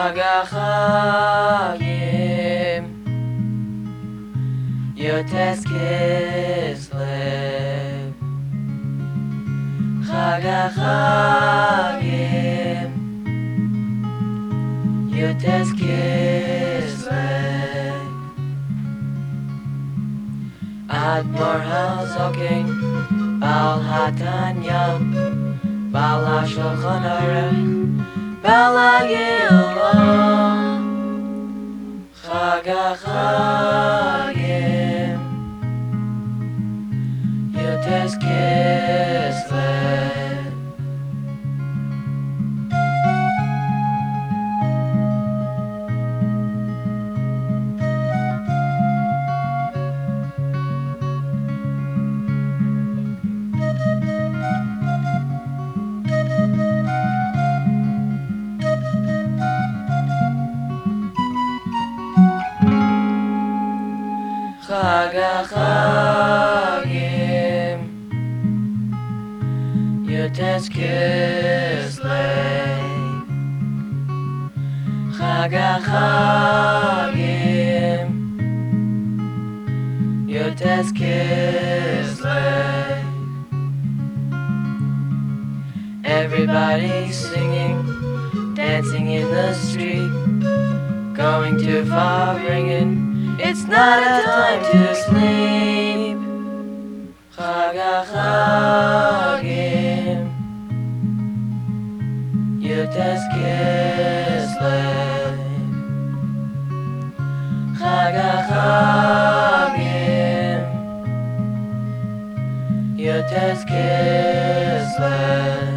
חג החגים, יוטס כסלו. חג החגים, יוטס כסלו. אדמו"ר הזקן בעל התניא, בעל השולחן ערוך, בעל הגאולה. חג החגים, יוטס כסלו. חג החגים, יוטס כסלו. חג החגים, יוטס כסלו. Everybody singing, dancing in the street, going too far, ringing, it's not a time to sleep. Chag HaChagim, Yutes Kislev. Chag HaChagim, Yutes Kislev.